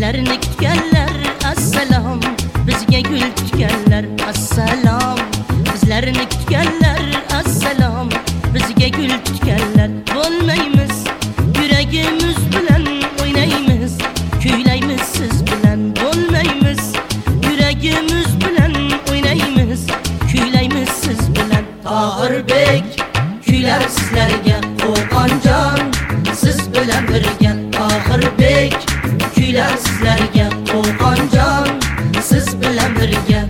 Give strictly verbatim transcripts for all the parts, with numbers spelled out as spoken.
bizlarni kutganlar assalom, bizga gul tutganlar assalom, bizlarni kutganlar assalom, bizga gul tutganlar. Bo'lmaymiz yuragimiz bilan o'ynaymiz, kuylaymiz siz bilan. Bo'lmaymiz yuragimiz bilan o'ynaymiz, kuylaymiz siz bilan. Tohirbek kuylar sizlarga, Qo'qonjon siz bilan birga. Tohirbek kuylar sizlarga, Qo'qonjon siz bilan birga.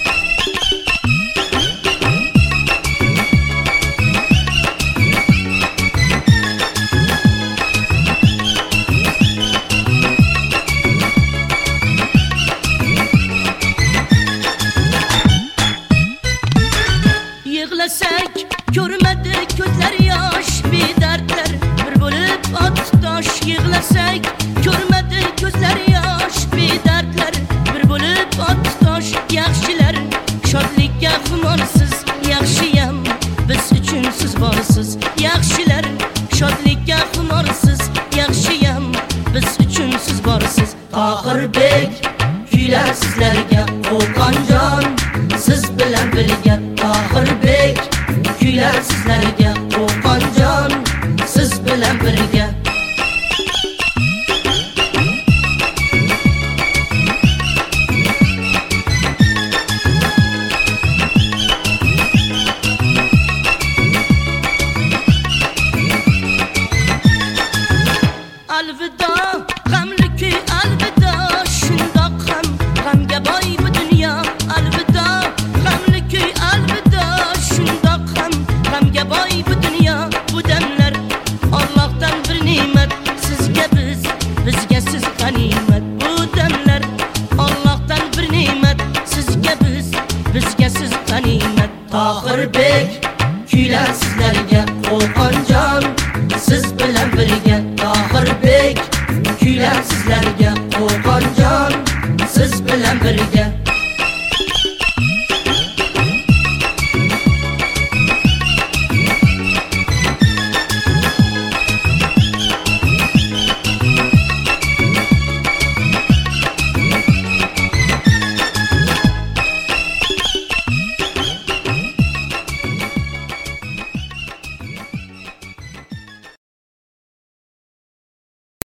Yig'lasak ko'rmadi ko'zlar yosh, bedartlar bir bo'lib otdi tosh. Yig'lasak ko'rmadi ko'zlar yosh, bedartlar bir bo'lib otdi tosh. Yaxshilar shodlikka xumorsiz, yaxshiyam biz uchun siz borsiz. Yaxshilar shodlikka xumorsiz, yaxshiyam biz uchun siz borsiz. Tohirbek kuylar sizlarga, Qo'qonjon siz bilan birga. Tohirbek kuylar sizlarga, Qo'qonjon siz bilan birga. Alvido g'amli kuy, alvido shundoq ham g'amga boy bu dunyo. Alvido g'amli kuy, alvido shundoq ham g'amga boy bu dunyo. Bu damlar Allohdan bir ne'mat, sizga biz, bizga siz g'animat. Bu damlar Allohdan bir ne'mat, sizga biz, bizga siz g'animat. Tohirbek kuylar sizlarga, Qo'qonjon siz bilan birga. Tohirbek kuylar sizlarga, Qo'qonjon siz bilan birga.